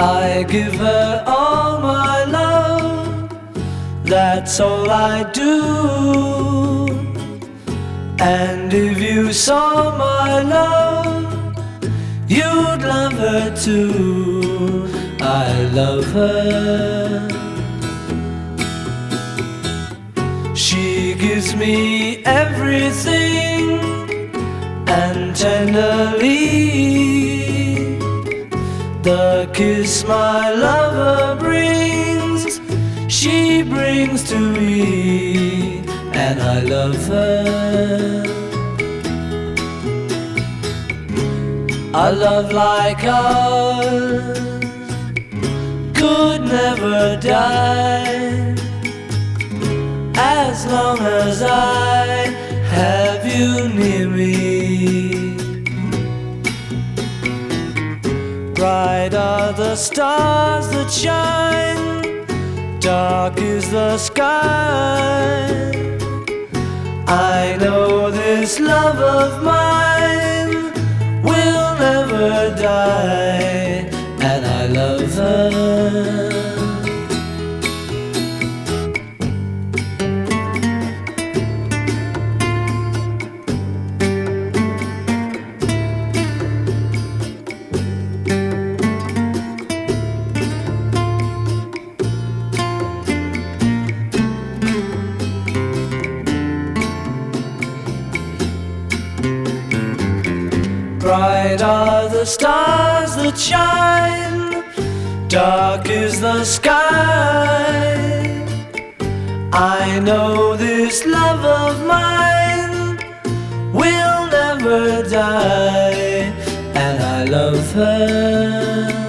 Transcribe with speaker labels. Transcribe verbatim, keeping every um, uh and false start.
Speaker 1: I give her all my love, that's all I do. And if you saw my love, you'd love her too. I love her. She gives me everything, and tenderly the kiss my lover brings, she brings to me, and I love her. A love like ours could never die, as long as I have you near me. Bright are the stars that shine, dark is the sky. I know this love of mine will never die, and I love her. Bright are the stars that shine, dark is the sky. I know this love of mine will never die, and I love her.